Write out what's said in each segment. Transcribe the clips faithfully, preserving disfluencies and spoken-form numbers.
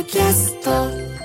キャスト。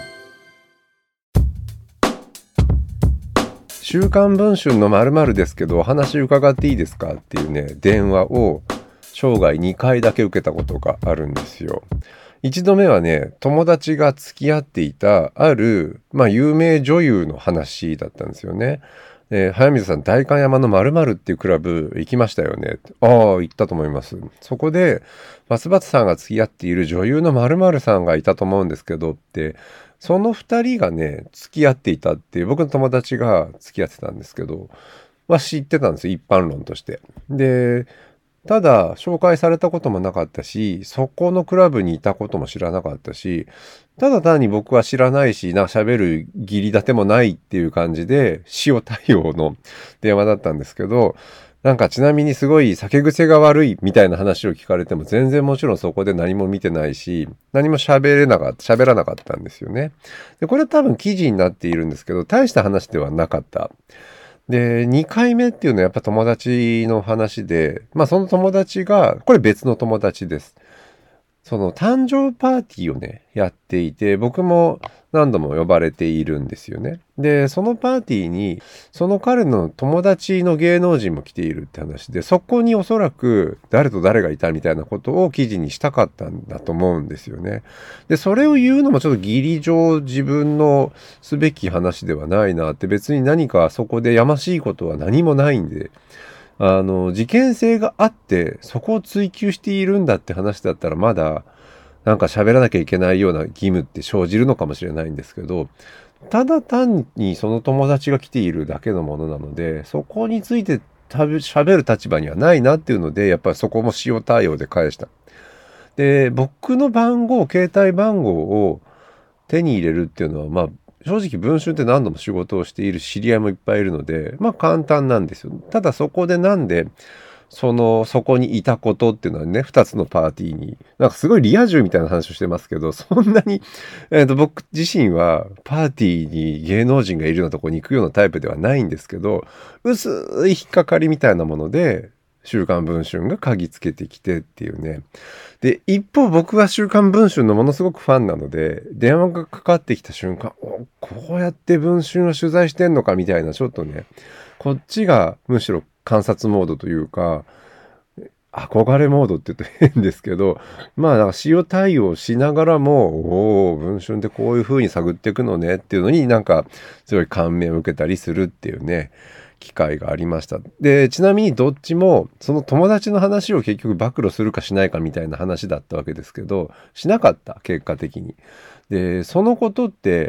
週刊文春の〇〇ですけどお話伺っていいですかっていうね電話を生涯にかいだけ受けたことがあるんですよ。一度目はね、友達が付き合っていたある、まあ、有名女優の話だったんですよね。で、早水さん、代官山の〇〇っていうクラブ行きましたよね。ああ、行ったと思います。そこで、バツバツさんが付き合っている女優の〇〇さんがいたと思うんですけどって、そのふたりがね、付き合っていたっていう、僕の友達が付き合ってたんですけど、は知ってたんですよ、一般論として。で、ただ紹介されたこともなかったし、そこのクラブにいたことも知らなかったし、ただ単に僕は知らないし、な喋る義理立てもないっていう感じで塩対応の電話だったんですけど、なんかちなみにすごい酒癖が悪いみたいな話を聞かれても全然もちろんそこで何も見てないし、何も喋れなかった、喋らなかったんですよね。で、これは多分記事になっているんですけど、大した話ではなかった。で、にかいめっていうのはやっぱ友達の話で、まあその友達が、これ別の友達です。その誕生パーティーをね、やっていて、僕も何度も呼ばれているんですよね。で、そのパーティーに、その彼の友達の芸能人も来ているって話で、そこにおそらく誰と誰がいたみたいなことを記事にしたかったんだと思うんですよね。で、それを言うのもちょっと義理上自分のすべき話ではないなって、別に何かそこでやましいことは何もないんで、あの、事件性があって、そこを追求しているんだって話だったら、まだ、なんか喋らなきゃいけないような義務って生じるのかもしれないんですけど、ただ単にその友達が来ているだけのものなので、そこについて喋る立場にはないなっていうので、やっぱりそこも塩対応で返した。で、僕の番号、携帯番号を手に入れるっていうのは、まあ、正直文春って何度も仕事をしている知り合いもいっぱいいるので、まあ簡単なんですよ。ただそこでなんで、その、そこにいたことっていうのはね、二つのパーティーに、なんかすごいリア充みたいな話をしてますけど、そんなに、えっと、僕自身はパーティーに芸能人がいるようなとこに行くようなタイプではないんですけど、薄い引っかかりみたいなもので、週刊文春が嗅ぎつけてきてっていうね。で、一方僕は週刊文春のものすごくファンなので、電話がかかってきた瞬間、お、こうやって文春を取材してんのかみたいな、ちょっとね、こっちがむしろ観察モードというか、憧れモードって言うと変ですけど、まあ、なんか塩対応しながらも、おお、文春ってこういう風に探っていくのねっていうのになんか、すごい感銘を受けたりするっていうね、機会がありました。で、ちなみにどっちも、その友達の話を結局暴露するかしないかみたいな話だったわけですけど、しなかった、結果的に。で、そのことって、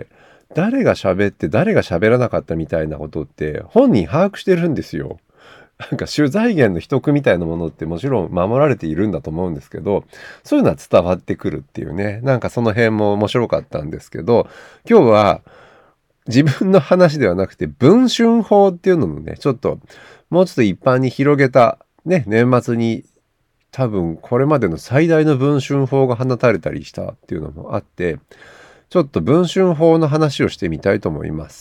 誰が喋って誰が喋らなかったみたいなことって本人把握してるんですよ。なんか取材源の秘匿みたいなものってもちろん守られているんだと思うんですけど、そういうのは伝わってくるっていうね、なんかその辺も面白かったんですけど、今日は自分の話ではなくて文春法っていうのもね、ちょっともうちょっと一般に広げたね、年末に多分これまでの最大の文春法が放たれたりしたっていうのもあって、ちょっと文春法の話をしてみたいと思います。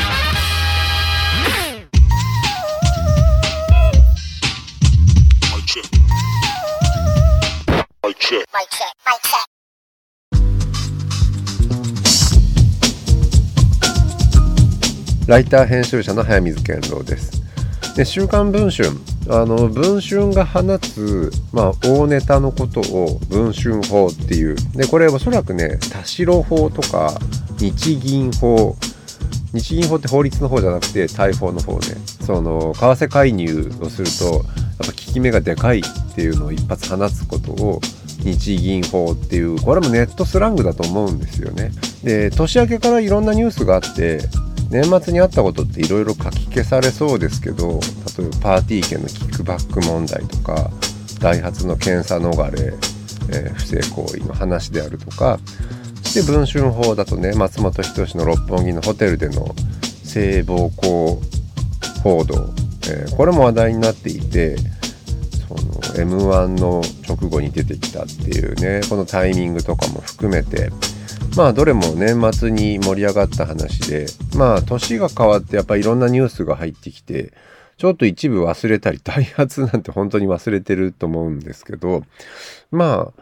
ライター編集者の早水健郎です。で、週刊文春、あの文春が放つ、まあ、大ネタのことを文春法っていう。で、これおそらくね、田代法とか日銀法、日銀法って法律の方じゃなくて大法の方ね。その為替介入をするとやっぱ効き目がでかいっていうのを一発放つことを日銀法っていう、これもネットスラングだと思うんですよね。で、年明けからいろんなニュースがあって、年末にあったことっていろいろ書き消されそうですけど、例えばパーティー券のキックバック問題とか、ダイハツの検査逃れ、えー、不正行為の話であるとか、で文春法だとね、松本人志の六本木のホテルでの性暴行報道、えー、これも話題になっていて、その エムワン の直後に出てきたっていうね、このタイミングとかも含めて、まあどれも年末に盛り上がった話で、まあ年が変わってやっぱりいろんなニュースが入ってきて、ちょっと一部忘れたり、ダイハツなんて本当に忘れてると思うんですけど、まあ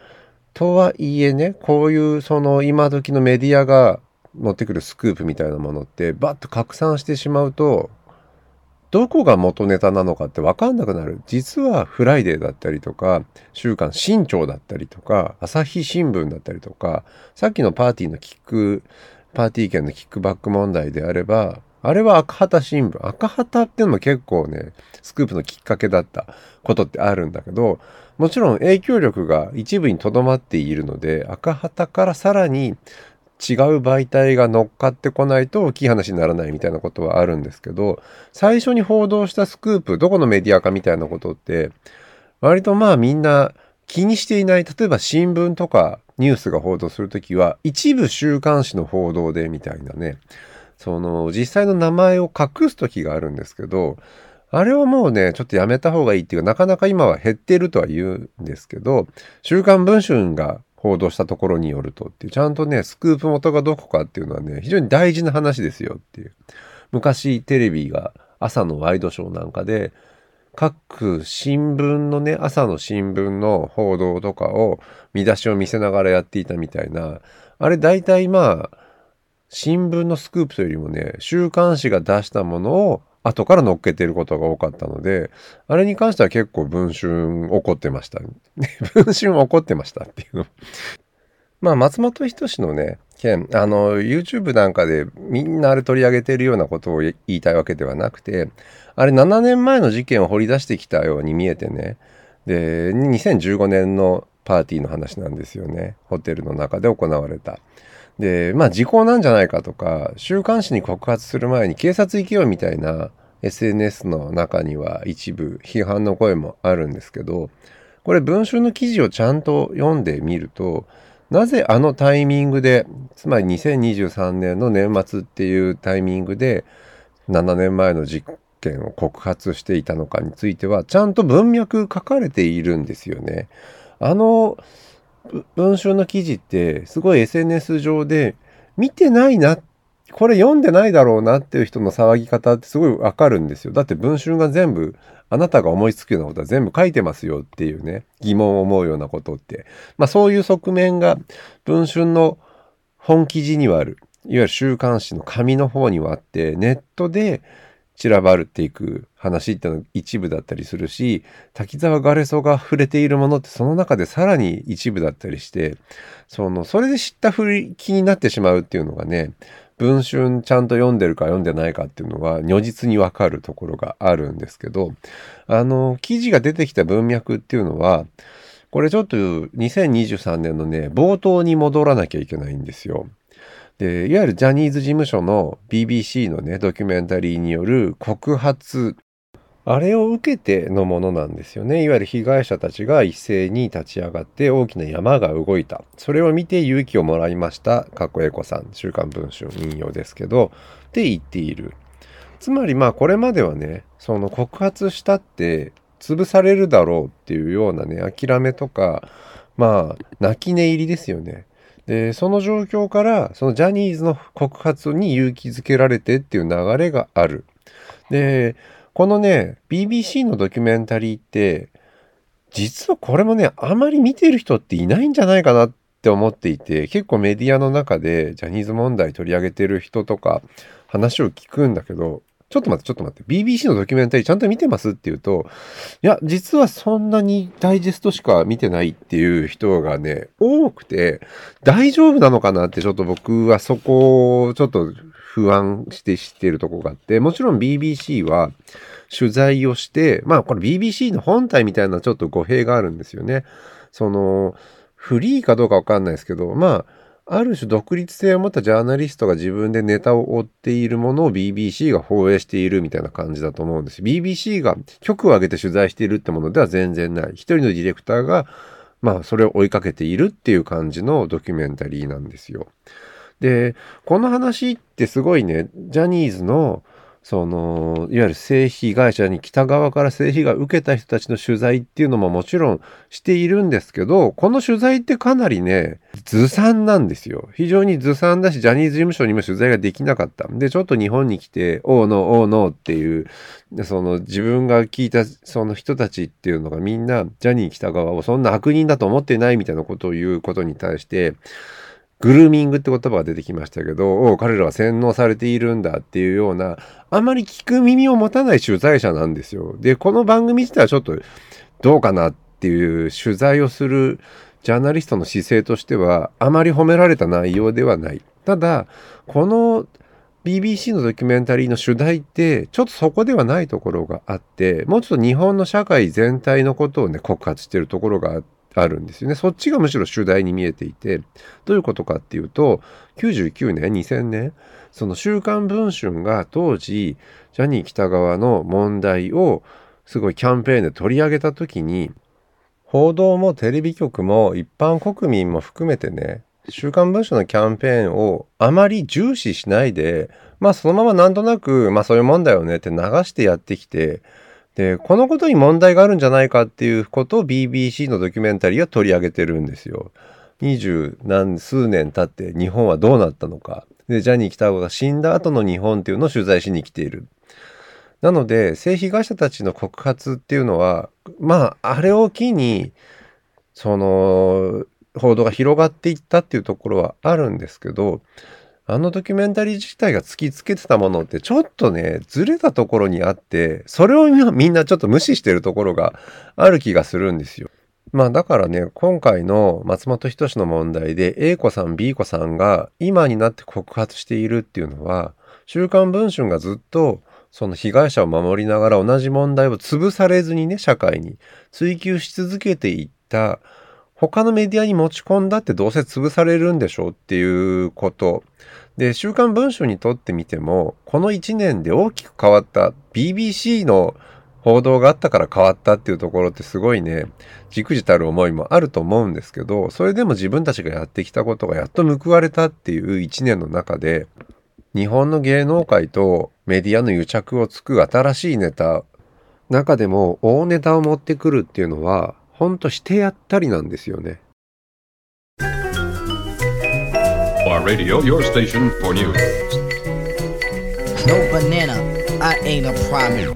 とはいえね、こういうその今時のメディアが持ってくるスクープみたいなものってバッと拡散してしまうと、どこが元ネタなのかって分かんなくなる。実はフライデーだったりとか、週刊新潮だったりとか、朝日新聞だったりとか、さっきのパーティーのキック、パーティー券のキックバック問題であれば、あれは赤旗新聞。赤旗っていうのも結構ね、スクープのきっかけだったことってあるんだけど、もちろん影響力が一部にとどまっているので、赤旗からさらに違う媒体が乗っかってこないと大きい話にならないみたいなことはあるんですけど、最初に報道したスクープ、どこのメディアかみたいなことって、割とまあみんな気にしていない、例えば新聞とかニュースが報道するときは、一部週刊誌の報道でみたいなね、その実際の名前を隠すときがあるんですけど、あれはもうね、ちょっとやめた方がいいっていうか、なかなか今は減っているとは言うんですけど、週刊文春が報道したところによるとっていう、ちゃんとね、スクープ元がどこかっていうのはね、非常に大事な話ですよっていう。昔テレビが朝のワイドショーなんかで、各新聞のね、朝の新聞の報道とかを見出しを見せながらやっていたみたいな、あれ大体まあ、新聞のスクープというよりもね、週刊誌が出したものを後から乗っけてることが多かったので、あれに関しては結構文春怒ってました。文春怒ってましたっていうの。まあ松本人志のね、件、あの、YouTube なんかでみんなあれ取り上げてるようなことを言いたいわけではなくて、あれななねんまえの事件を掘り出してきたように見えてね、で、にせんじゅうごねんのパーティーの話なんですよね。ホテルの中で行われた。で、まあ時効なんじゃないかとか、週刊誌に告発する前に警察行けよみたいな エスエヌエス の中には一部批判の声もあるんですけど、これ文春の記事をちゃんと読んでみると、なぜあのタイミングで、つまりにせんにじゅうさんねんの年末っていうタイミングでななねんまえの事件を告発していたのかについては、ちゃんと文脈書かれているんですよね。あの文春の記事ってすごい エスエヌエス 上で見てないな、これ読んでないだろうなっていう人の騒ぎ方ってすごいわかるんですよ。だって文春が全部あなたが思いつくようなことは全部書いてますよっていうね、疑問を思うようなことって、まあそういう側面が文春の本記事にはある。いわゆる週刊誌の紙の方にはあって、ネットで散らばるっていく話っての一部だったりするし、滝沢ガレソが触れているものってその中でさらに一部だったりして、その、それで知ったふり気になってしまうっていうのがね、文春ちゃんと読んでるか読んでないかっていうのは如実にわかるところがあるんですけど、あの、記事が出てきた文脈っていうのは、これちょっとにせんにじゅうさんねんのね、冒頭に戻らなきゃいけないんですよ。で、いわゆるジャニーズ事務所の ビービーシー のね、ドキュメンタリーによる告発、あれを受けてのものなんですよね。いわゆる被害者たちが一斉に立ち上がって大きな山が動いた。それを見て勇気をもらいました。かっこえこさん、週刊文春引用ですけど、って言っている。つまりまあこれまではね、その告発したって潰されるだろうっていうようなね、諦めとか、まあ泣き寝入りですよね。で、その状況から、そのジャニーズの告発に勇気づけられてっていう流れがある。で、このね、ビービーシー のドキュメンタリーって、実はこれもね、あまり見てる人っていないんじゃないかなって思っていて、結構メディアの中でジャニーズ問題取り上げてる人とか話を聞くんだけど、ちょっと待って、ちょっと待って、ビービーシー のドキュメンタリーちゃんと見てますって言うと、いや、実はそんなにダイジェストしか見てないっていう人がね、多くて、大丈夫なのかなってちょっと僕はそこをちょっと不安して知っているところがあって、もちろん ビービーシー は取材をして、まあこれ ビービーシー の本体みたいなちょっと語弊があるんですよね。その、フリーかどうかわかんないですけど、まあ、ある種独立性を持ったジャーナリストが自分でネタを追っているものを ビービーシー が放映しているみたいな感じだと思うんです。ビービーシー が局を挙げて取材しているってものでは全然ない。一人のディレクターが、まあ、それを追いかけているっていう感じのドキュメンタリーなんですよ。で、この話ってすごいね、ジャニーズのそのいわゆる性被害者に北側から性被害を受けた人たちの取材っていうのももちろんしているんですけど、この取材ってかなりねずさんなんですよ。非常にずさんだし、ジャニーズ事務所にも取材ができなかった。でちょっと日本に来て「おーノーおーノー」っていう、その自分が聞いたその人たちっていうのがみんなジャニー喜多川をそんな悪人だと思ってないみたいなことを言うことに対して、グルーミングって言葉が出てきましたけど、お彼らは洗脳されているんだっていうような、あまり聞く耳を持たない取材者なんですよ。でこの番組自体はちょっとどうかなっていう取材をするジャーナリストの姿勢としてはあまり褒められた内容ではない。ただこの ビービーシー のドキュメンタリーの主題ってちょっとそこではないところがあって、もうちょっと日本の社会全体のことをね告発しているところがあってあるんですよね。そっちがむしろ主題に見えていて、どういうことかっていうと、きゅうじゅうきゅうねんにせんねん、その週刊文春が当時ジャニー喜多川の問題をすごいキャンペーンで取り上げた時に、報道もテレビ局も一般国民も含めてね、週刊文春のキャンペーンをあまり重視しないで、まあそのままなんとなくまあそういうもんだよねって流してやってきて、でこのことに問題があるんじゃないかっていうことを ビービーシー のドキュメンタリーは取り上げてるんですよ。二十何数年経って日本はどうなったのか。でジャニー喜多川が死んだ後の日本っていうのを取材しに来ている。なので性被害者たちの告発っていうのはまああれを機にその報道が広がっていったっていうところはあるんですけど、あのドキュメンタリー自体が突きつけてたものってちょっとねずれたところにあって、それをみんなちょっと無視してるところがある気がするんですよ。まあだからね、今回の松本人志の問題で A 子さん B 子さんが今になって告発しているっていうのは、週刊文春がずっとその被害者を守りながら同じ問題を潰されずにね、社会に追及し続けていった他のメディアに持ち込んだってどうせ潰されるんでしょうっていうことで、週刊文春にとってみてもこのいちねんで大きく変わった ビービーシー の報道があったから変わったっていうところってすごいね、じくじたる思いもあると思うんですけど、それでも自分たちがやってきたことがやっと報われたっていういちねんの中で、日本の芸能界とメディアの癒着をつく新しいネタ、中でも大ネタを持ってくるっていうのはほんとしてやったりなんですよね。 Radio, your station for news. No banana, I ain't a problem.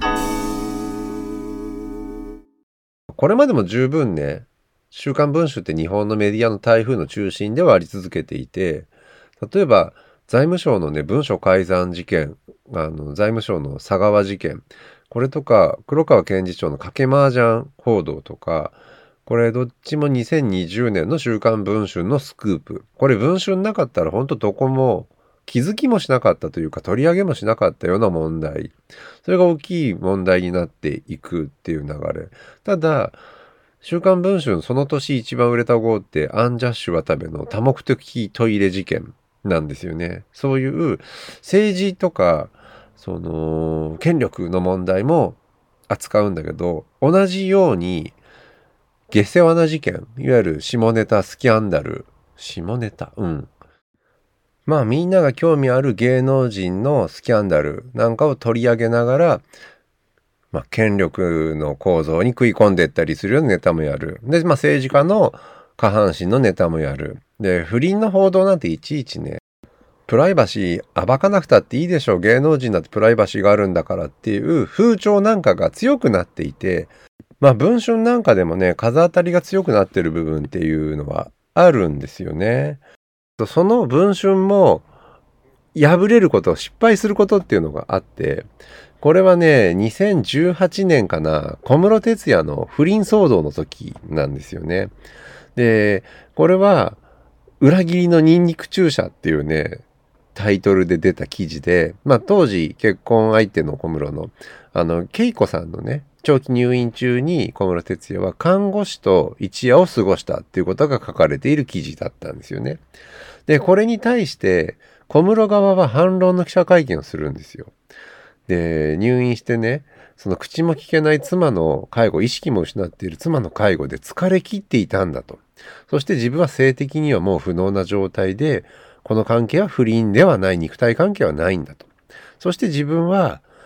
これまでも十分ね、週刊文春って日本のメディアの台風の中心ではあり続けていて、例えば財務省のね文書改ざん事件、あの財務省の佐川事件、これとか黒川検事長の賭け麻雀報道とか、これどっちもにせんにじゅうねんの週刊文春のスクープ。これ文春なかったら本当どこも気づきもしなかったというか取り上げもしなかったような問題。それが大きい問題になっていくっていう流れ。ただ週刊文春その年一番売れた号ってアンジャッシュ渡部の多目的トイレ事件なんですよね。そういう政治とかその権力の問題も扱うんだけど、同じように下世話な事件、いわゆる下ネタスキャンダル、下ネタ、うん。まあみんなが興味ある芸能人のスキャンダルなんかを取り上げながら、まあ権力の構造に食い込んでいったりするようなネタもやる。で、まあ政治家の下半身のネタもやる。で、不倫の報道なんていちいちね、プライバシー暴かなくたっていいでしょう。芸能人だってプライバシーがあるんだからっていう風潮なんかが強くなっていて、まあ文春なんかでもね、風当たりが強くなってる部分っていうのはあるんですよね。その文春も破れること、失敗することっていうのがあって、これはね、にせんじゅうはちねんかな、小室哲哉の不倫騒動の時なんですよね。で、これは裏切りのニンニク注射っていうね、タイトルで出た記事で、まあ当時結婚相手の小室のあの恵子さんのね、長期入院中に小室哲哉は看護師と一夜を過ごしたっていうことが書かれている記事だったんですよね。で、これに対して小室側は反論の記者会見をするんですよ。で、入院してね、その口も聞けない妻の介護、意識も失っている妻の介護で疲れ切っていたんだと。そして自分は性的にはもう不能な状態で、この関係は不倫ではない、肉体関係はないんだと。そして自分は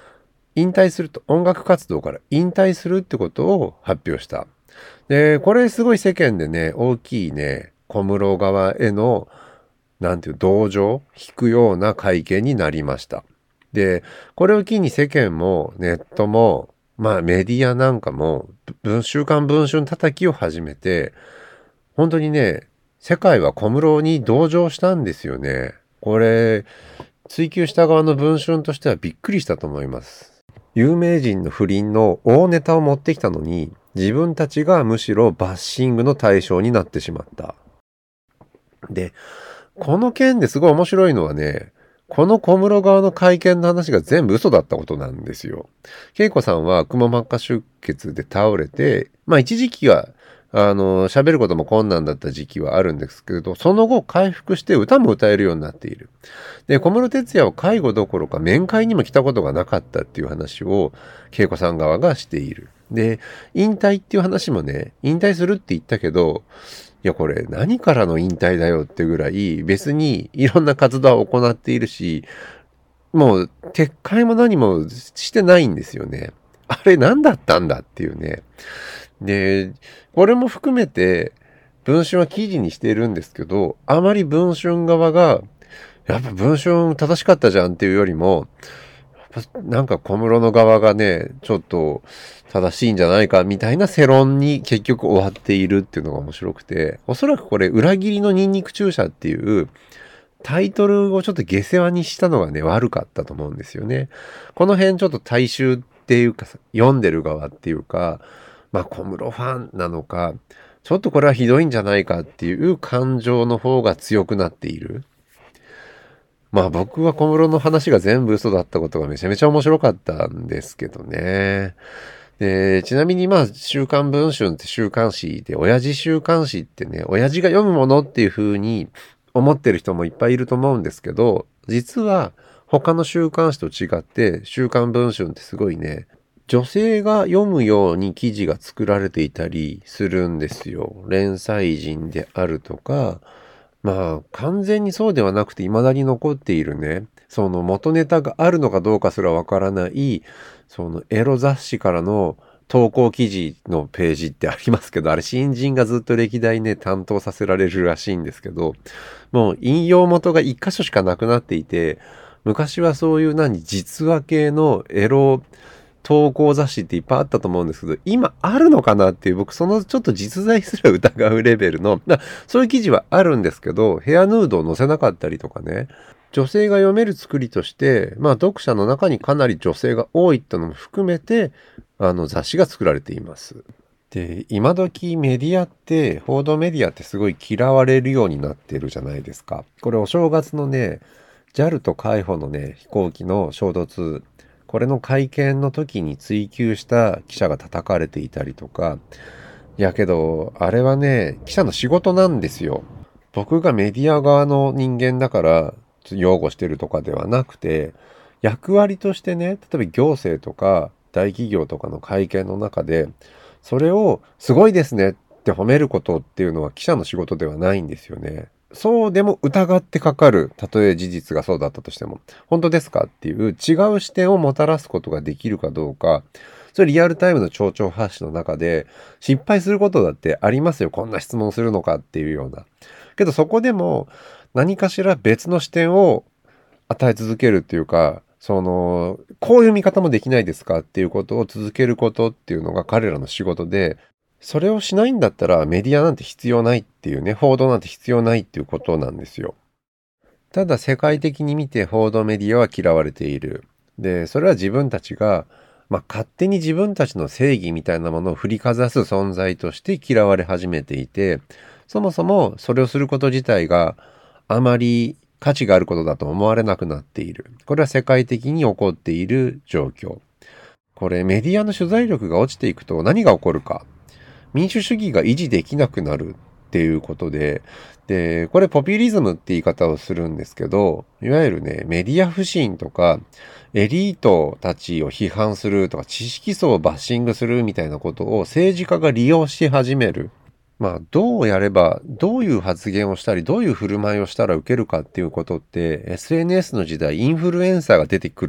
引退すると、音楽活動から引退するってことを発表した。で、これすごい世間でね、大きいね、小室側への、なんていう、同情、引くような会見になりました。で、これを機に世間もネットも、まあメディアなんかも、週刊文春叩きを始めて、本当にね、世界は小室に同情したんですよね。これ、追及した側の文春としてはびっくりしたと思います。有名人の不倫の大ネタを持ってきたのに、自分たちがむしろバッシングの対象になってしまった。で、この件ですごい面白いのはね、この小室側の会見の話が全部嘘だったことなんですよ。恵子さんはくも膜下出血で倒れて、まあ一時期は、あの、喋ることも困難だった時期はあるんですけど、その後回復して歌も歌えるようになっている。で、小室哲哉は介護どころか面会にも来たことがなかったっていう話を恵子さん側がしている。で、引退っていう話もね、引退するって言ったけど、いやこれ何からの引退だよってぐらい別にいろんな活動を行っているし、もう撤回も何もしてないんですよね。あれ何だったんだっていうね。で、これも含めて文春は記事にしているんですけど、あまり文春側がやっぱ文春正しかったじゃんっていうよりも、なんか小室の側がね、ちょっと正しいんじゃないかみたいな世論に結局終わっているっていうのが面白くて、おそらくこれ裏切りのニンニク注射っていうタイトルをちょっと下世話にしたのがね、悪かったと思うんですよね。この辺ちょっと大衆っていうか、読んでる側っていうか、まあ小室ファンなのか、ちょっとこれはひどいんじゃないかっていう感情の方が強くなっている。まあ僕は小室の話が全部嘘だったことがめちゃめちゃ面白かったんですけどね。で、ちなみにまあ週刊文春って週刊誌で、親父週刊誌ってね、親父が読むものっていう風に思ってる人もいっぱいいると思うんですけど、実は他の週刊誌と違って週刊文春ってすごいね、女性が読むように記事が作られていたりするんですよ。連載人であるとか、まあ完全にそうではなくて未だに残っているね、その元ネタがあるのかどうかすらわからないそのエロ雑誌からの投稿記事のページってありますけど、あれ新人がずっと歴代ね担当させられるらしいんですけど、もう引用元が一箇所しかなくなっていて、昔はそういう何実話系のエロ投稿雑誌っていっぱいあったと思うんですけど、今あるのかなっていう、僕そのちょっと実在すら疑うレベルの、そういう記事はあるんですけど、ヘアヌードを載せなかったりとかね、女性が読める作りとして、まあ読者の中にかなり女性が多いってのも含めて、あの雑誌が作られています。で、今時メディアって、報道メディアってすごい嫌われるようになってるじゃないですか。これお正月のね、ジャル と海保のね、飛行機の衝突、これの会見の時に追及した記者が叩かれていたりとか、いやけど、あれはね、記者の仕事なんですよ。僕がメディア側の人間だから、擁護してるとかではなくて、役割としてね、例えば行政とか大企業とかの会見の中で、それをすごいですねって褒めることっていうのは記者の仕事ではないんですよね。そうでも疑ってかかる、たとえ事実がそうだったとしても、本当ですかっていう違う視点をもたらすことができるかどうか、それリアルタイムの丁々発信の中で失敗することだってありますよ。こんな質問するのかっていうような。けどそこでも何かしら別の視点を与え続けるっていうか、その、こういう見方もできないですかっていうことを続けることっていうのが彼らの仕事で、それをしないんだったらメディアなんて必要ないっていうね、報道なんて必要ないっていうことなんですよ。ただ世界的に見て報道メディアは嫌われている。で、それは自分たちが、まあ、勝手に自分たちの正義みたいなものを振りかざす存在として嫌われ始めていて、そもそもそれをすること自体があまり価値があることだと思われなくなっている。これは世界的に起こっている状況。これメディアの取材力が落ちていくと何が起こるか。民主主義が維持できなくなるっていうことで、で、これポピュリズムって言い方をするんですけど、いわゆるね、メディア不信とか、エリートたちを批判するとか、知識層をバッシングするみたいなことを政治家が利用し始める。まあ、どうやれば、どういう発言をしたり、どういう振る舞いをしたら受けるかっていうことって、エスエヌエス の時代、インフルエンサーが出てくる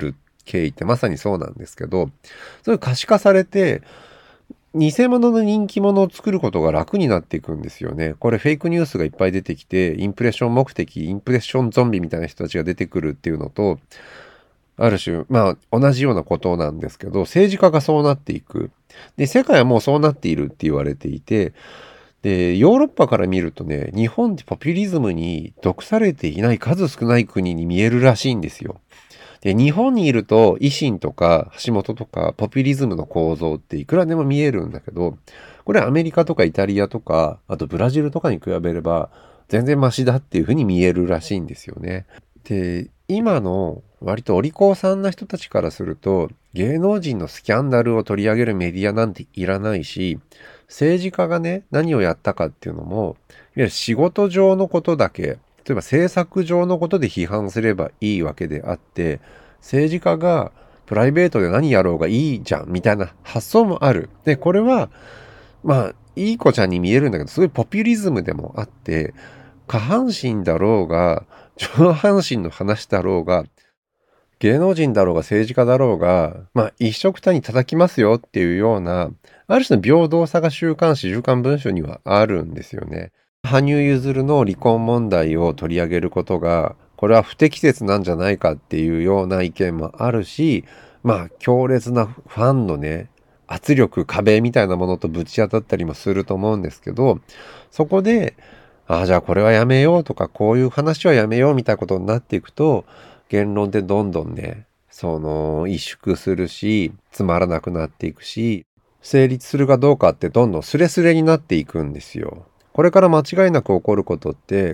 経緯ってまさにそうなんですけど、それ可視化されて、偽物の人気者を作ることが楽になっていくんですよね。これフェイクニュースがいっぱい出てきて、インプレッション目的、インプレッションゾンビみたいな人たちが出てくるっていうのと、ある種、まあ同じようなことなんですけど、政治家がそうなっていく。で、世界はもうそうなっているって言われていて、で、ヨーロッパから見るとね、日本ってポピュリズムに毒されていない数少ない国に見えるらしいんですよ。で、日本にいると維新とか橋本とかポピュリズムの構造っていくらでも見えるんだけど、これアメリカとかイタリアとか、あとブラジルとかに比べれば全然マシだっていう風に見えるらしいんですよね。で、今の割とお利口さんな人たちからすると、芸能人のスキャンダルを取り上げるメディアなんていらないし、政治家がね、何をやったかっていうのも、いわゆる仕事上のことだけ、例えば政策上のことで批判すればいいわけであって、政治家がプライベートで何やろうがいいじゃんみたいな発想もある。で、これは、まあ、いい子ちゃんに見えるんだけど、すごいポピュリズムでもあって、下半身だろうが、上半身の話だろうが、芸能人だろうが政治家だろうが、まあ一緒くたに叩きますよっていうような、ある種の平等さが週刊誌、週刊文春にはあるんですよね。羽生結弦の離婚問題を取り上げることが、これは不適切なんじゃないかっていうような意見もあるし、まあ強烈なファンのね、圧力、壁みたいなものとぶち当たったりもすると思うんですけど、そこで、ああ、じゃあこれはやめようとか、こういう話はやめようみたいなことになっていくと、言論ってどんどんね、その、萎縮するし、つまらなくなっていくし、成立するかどうかってどんどんスレスレになっていくんですよ。これから間違いなく起こることって、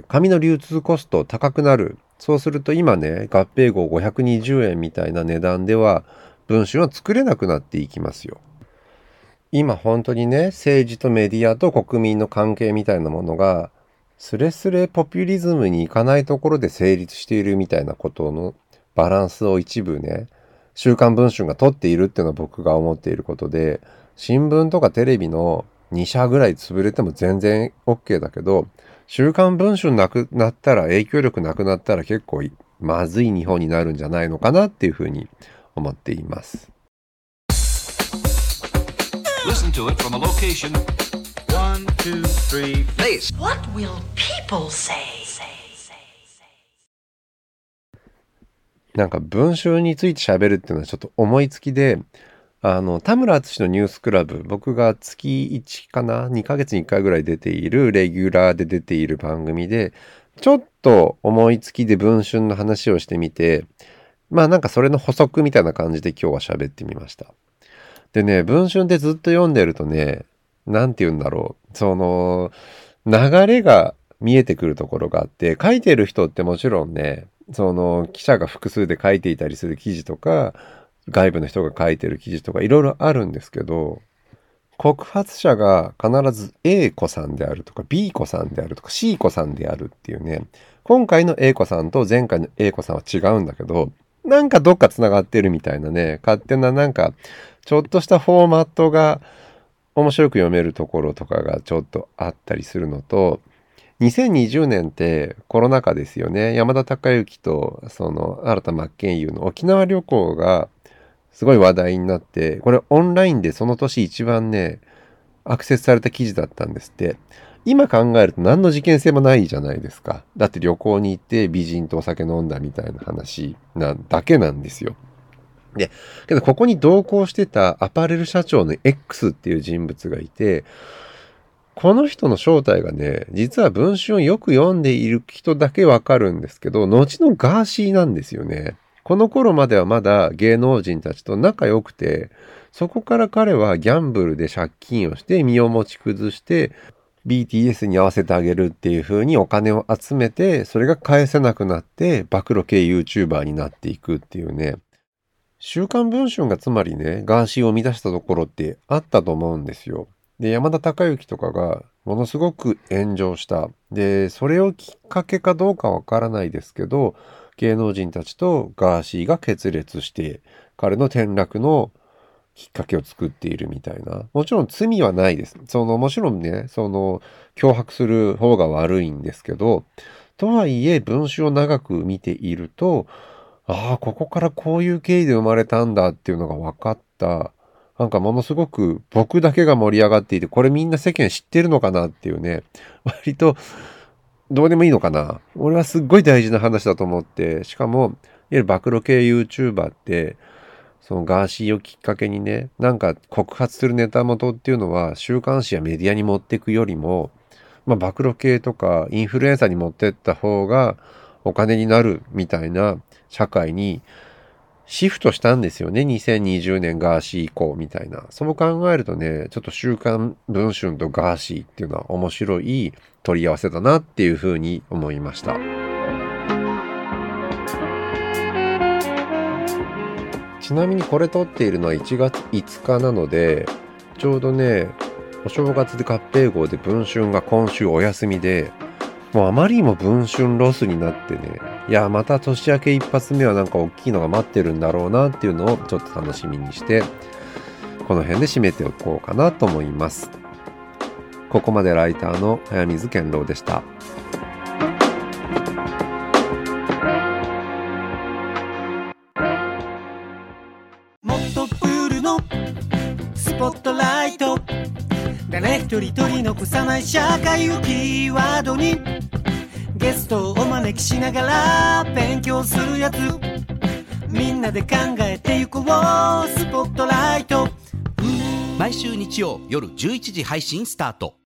紙の流通コスト高くなる。そうすると今ね、合併号ごひゃくにじゅうえんみたいな値段では、文春は作れなくなっていきますよ。今本当にね、政治とメディアと国民の関係みたいなものが、スレスレポピュリズムに行かないところで成立しているみたいなことのバランスを一部ね、週刊文春が取っているっていうのは僕が思っていることで、新聞とかテレビのに社ぐらい潰れても全然 OK だけど、週刊文春なくなったら、影響力なくなったら結構まずい日本になるんじゃないのかなっていうふうに思っています。 Listen to it from a location. One, two, three, Please. What will people say? なんか文春について喋るっていうのはちょっと思いつきで、あの、田村淳のニュースクラブ、僕が月いちかな ?に ヶ月にいっかいぐらい出ている、レギュラーで出ている番組で、ちょっと思いつきで文春の話をしてみて、まあなんかそれの補足みたいな感じで今日は喋ってみました。でね、文春でずっと読んでるとね、なんて言うんだろう。その、流れが見えてくるところがあって、書いてる人ってもちろんね、その、記者が複数で書いていたりする記事とか、外部の人が書いてる記事とかいろいろあるんですけど、告発者が必ず A 子さんであるとか B 子さんであるとか C 子さんであるっていうね、今回の A 子さんと前回の A 子さんは違うんだけど、なんかどっかつながってるみたいなね、勝手ななんか、ちょっとしたフォーマットが面白く読めるところとかがちょっとあったりするのと、にせんにじゅうねんってコロナ禍ですよね。山田孝之とその新田真剣佑の沖縄旅行がすごい話題になって、これオンラインでその年一番ね、アクセスされた記事だったんですって。今考えると何の事件性もないじゃないですか。だって旅行に行って美人とお酒飲んだみたいな話なだけなんですよ。で、けどここに同行してたアパレル社長の X っていう人物がいて、この人の正体がね、実は文春をよく読んでいる人だけわかるんですけど、後のガーシーなんですよね。この頃まではまだ芸能人たちと仲良くて、そこから彼はギャンブルで借金をして身を持ち崩して、ビーティーエス に合わせてあげるっていう風にお金を集めて、それが返せなくなって、暴露系 YouTuber になっていくっていうね。週刊文春がつまりね、ガーシーを生み出したところってあったと思うんですよ。で、山田孝之とかがものすごく炎上した。で、それをきっかけかどうかわからないですけど、芸能人たちとガーシーが決裂して、彼の転落のきっかけを作っているみたいな。もちろん罪はないです。その、もちろんね、その、脅迫する方が悪いんですけど、とはいえ、文春を長く見ていると、 ああ、ここからこういう経緯で生まれたんだっていうのが分かった。なんかものすごく僕だけが盛り上がっていて、これみんな世間知ってるのかなっていうね、割とどうでもいいのかな。俺はすっごい大事な話だと思って、しかも、いわゆる暴露系 YouTuber って、そのガーシーをきっかけにね、なんか告発するネタ元っていうのは週刊誌やメディアに持っていくよりも、まあ暴露系とかインフルエンサーに持ってった方がお金になるみたいな社会にシフトしたんですよね。にせんにじゅうねんガーシー以降みたいな。そう考えるとね、ちょっと週刊文春とガーシーっていうのは面白い取り合わせだなっていうふうに思いました。ちなみにこれ撮っているのはいちがついつかなので、ちょうどね、お正月で合併号で文春が今週お休みで、もうあまりにも文春ロスになってね、いや、また年明け一発目はなんか大きいのが待ってるんだろうなっていうのをちょっと楽しみにして、この辺で締めておこうかなと思います。ここまでライターの早水健郎でした。 もっとプールのスポットライト、誰一人取り残さない社会をキーワードにゲストをお招きしながら勉強するやつ、みんなで考えてゆこうスポットライト。 毎週日曜夜じゅういちじ配信スタート。